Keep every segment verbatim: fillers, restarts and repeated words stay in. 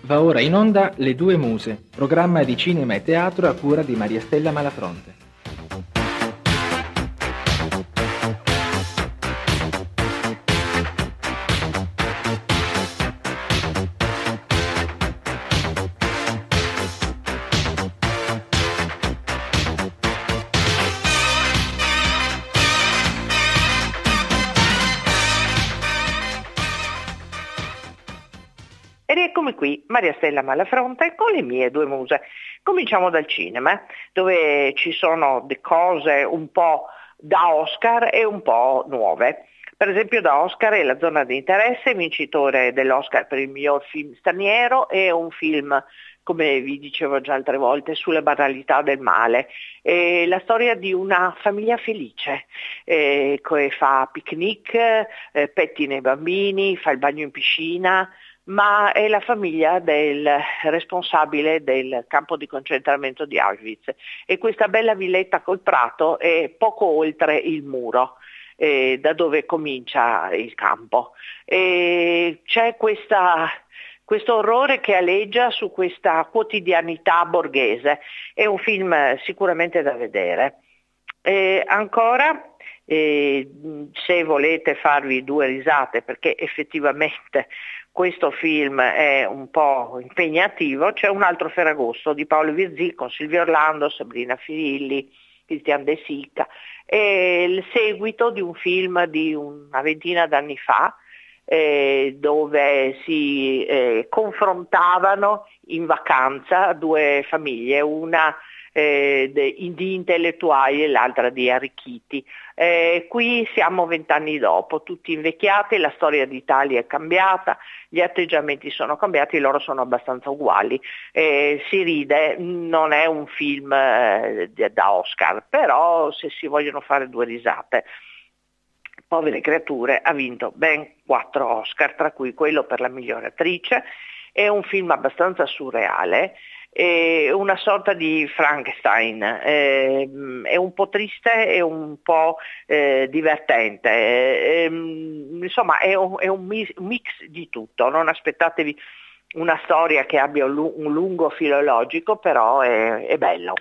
Va ora in onda Le Due Muse, programma di cinema e teatro a cura di Maria Stella Malafronte. Ed eccomi qui, Maria Stella Malafronte, con le mie due muse. Cominciamo dal cinema, dove ci sono de cose un po' da Oscar e un po' nuove. Per esempio da Oscar è La zona di interesse, vincitore dell'Oscar per il miglior film straniero, e un film, come vi dicevo già altre volte, sulle banalità del male. È la storia di una famiglia felice, eh, che fa picnic, eh, pettina i bambini, fa il bagno in piscina, ma è la famiglia del responsabile del campo di concentramento di Auschwitz, e questa bella villetta col prato è poco oltre il muro eh, da dove comincia il campo. E c'è questa, questo orrore che aleggia su questa quotidianità borghese. È un film sicuramente da vedere. E ancora, eh, se volete farvi due risate, perché effettivamente questo film è un po' impegnativo, c'è un altro Ferragosto di Paolo Virzì con Silvio Orlando, Sabrina Firilli, Cristian De Sica. È il seguito di un film di una ventina d'anni fa, eh, dove si eh, confrontavano in vacanza due famiglie, una eh, de, di intellettuali e l'altra di arricchiti. Eh, qui siamo vent'anni dopo, tutti invecchiati, la storia d'Italia è cambiata, gli atteggiamenti sono cambiati, loro sono abbastanza uguali. Eh, si ride, non è un film eh, da Oscar, però se si vogliono fare due risate. Povere creature ha vinto ben quattro Oscar, tra cui quello per la migliore attrice. È un film abbastanza surreale, è una sorta di Frankenstein, eh, è un po' triste e un po' eh, divertente, eh, insomma è un, è un mix di tutto. Non aspettatevi una storia che abbia un, un lungo filo logico, però è, è bello.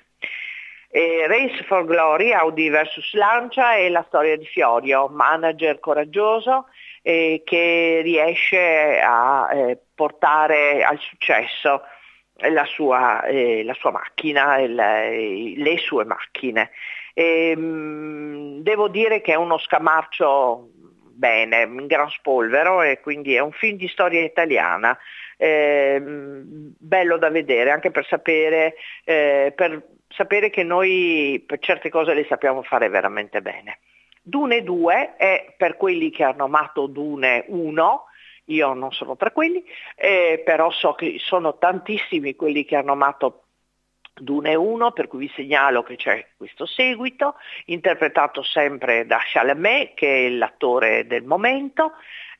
E Race for Glory, Audi versus Lancia, è la storia di Fiorio, manager coraggioso eh, che riesce a eh, portare al successo la sua, eh, la sua macchina, il, le sue macchine. E, mh, devo dire che è uno scamarcio bene, in gran spolvero, e quindi è un film di storia italiana, eh, bello da vedere, anche per sapere, eh, per sapere che noi per certe cose le sappiamo fare veramente bene. Dune due è per quelli che hanno amato Dune uno, io non sono tra quelli, eh, però so che sono tantissimi quelli che hanno amato Dune uno, per cui vi segnalo che c'è questo seguito, interpretato sempre da Chalamet, che è l'attore del momento,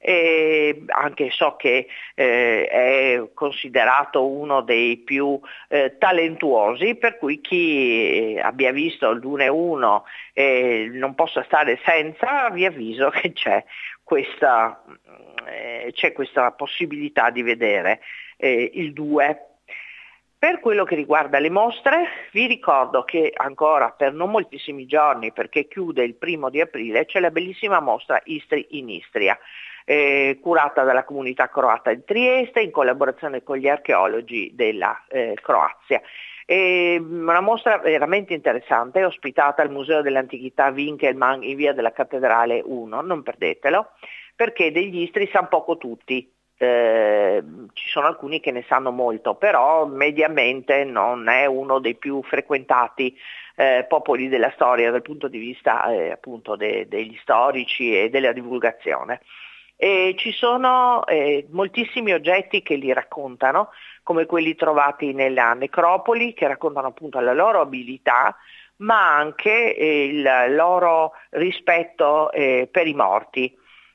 e anche so che eh, è considerato uno dei più eh, talentuosi, per cui chi abbia visto il Dune uno eh, non possa stare senza, vi avviso che c'è questa, eh, c'è questa possibilità di vedere eh, il due. Per quello che riguarda le mostre, vi ricordo che ancora per non moltissimi giorni, perché chiude il primo di aprile, c'è la bellissima mostra Istri in Istria, eh, curata dalla comunità croata di Trieste in collaborazione con gli archeologi della eh, Croazia. È una mostra veramente interessante, ospitata al Museo dell'Antichità Winkelmann in via della Cattedrale uno, non perdetelo, perché degli Istri sanno poco tutti. Eh, ci sono alcuni che ne sanno molto, però mediamente non è uno dei più frequentati eh, popoli della storia dal punto di vista eh, appunto de- degli storici e della divulgazione. E ci sono eh, moltissimi oggetti che li raccontano, come quelli trovati nella necropoli, che raccontano appunto la loro abilità, ma anche eh, il loro rispetto eh, per i morti.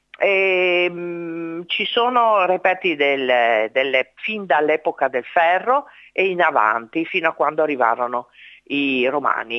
E, mh, ci sono reperti del, delle, fin dall'epoca del ferro e in avanti, fino a quando arrivarono i romani.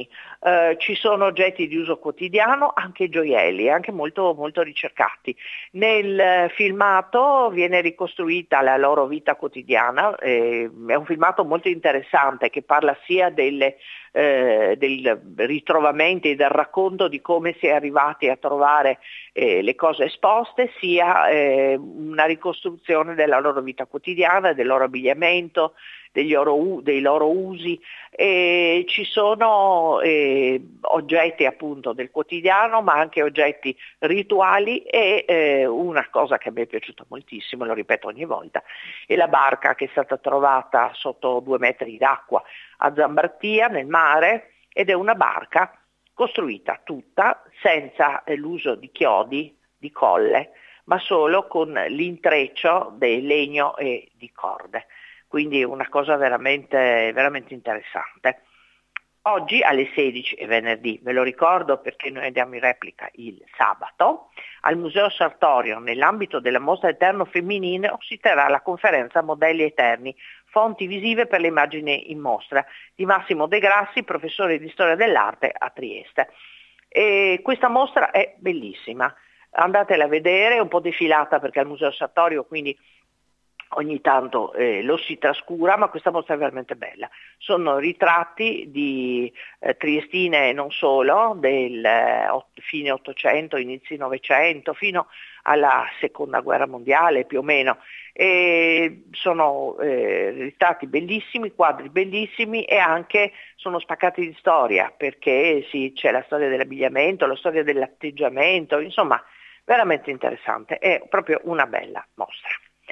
eh, ci sono oggetti di uso quotidiano, anche gioielli, anche molto, molto ricercati. Nel eh, filmato viene ricostruita la loro vita quotidiana, eh, è un filmato molto interessante che parla sia delle, eh, dei ritrovamenti e del racconto di come si è arrivati a trovare eh, le cose esposte, sia eh, una ricostruzione della loro vita quotidiana, del loro abbigliamento, degli loro, dei loro usi. E ci sono eh, oggetti appunto del quotidiano, ma anche oggetti rituali e eh, una cosa che a me è piaciuta moltissimo, lo ripeto ogni volta, è la barca che è stata trovata sotto due metri d'acqua a Zambartia nel mare, ed è una barca costruita tutta senza eh, l'uso di chiodi, di colle, ma solo con l'intreccio del legno e di corde. Quindi una cosa veramente, veramente interessante. Oggi alle sedici è venerdì, ve lo ricordo perché noi andiamo in replica il sabato, al Museo Sartorio, nell'ambito della mostra Eterno Femminile, si terrà la conferenza Modelli Eterni, fonti visive per le immagini in mostra, di Massimo De Grassi, professore di storia dell'arte a Trieste. E questa mostra è bellissima, andatela a vedere, è un po' defilata perché al Museo Sartorio, quindi ogni tanto eh, lo si trascura, ma questa mostra è veramente bella. Sono ritratti di eh, triestine e non solo, del eh, fine Ottocento, inizi Novecento, fino alla Seconda Guerra Mondiale più o meno. E sono eh, ritratti bellissimi, quadri bellissimi, e anche sono spaccati di storia, perché sì, c'è la storia dell'abbigliamento, la storia dell'atteggiamento, insomma veramente interessante, è proprio una bella mostra.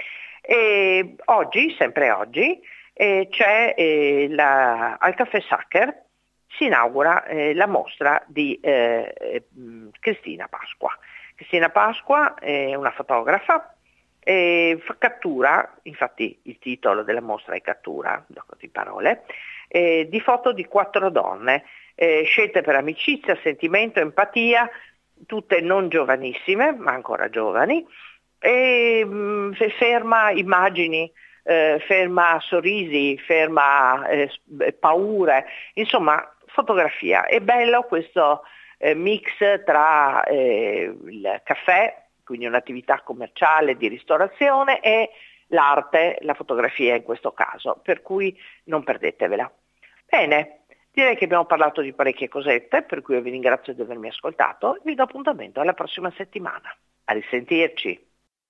E oggi, sempre oggi, eh, c'è eh, la, al Caffè Sacher si inaugura eh, la mostra di eh, eh, Cristina Pasqua. Cristina Pasqua è una fotografa, eh, fa cattura, infatti il titolo della mostra è Cattura, gioco di parole, eh, di foto di quattro donne, eh, scelte per amicizia, sentimento, empatia, tutte non giovanissime, ma ancora giovani, e mh, ferma immagini, eh, ferma sorrisi, ferma eh, paure, insomma fotografia. È bello questo eh, mix tra eh, il caffè, quindi un'attività commerciale di ristorazione, e l'arte, la fotografia in questo caso, per cui non perdetevela. Bene, direi che abbiamo parlato di parecchie cosette, per cui vi ringrazio di avermi ascoltato e vi do appuntamento alla prossima settimana. A risentirci!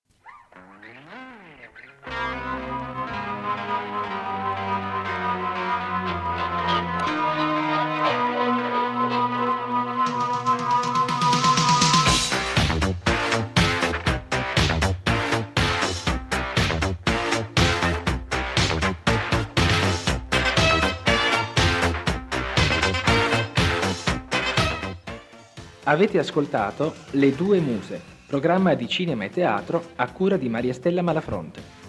Avete ascoltato Le Due Muse, programma di cinema e teatro a cura di Maria Stella Malafronte.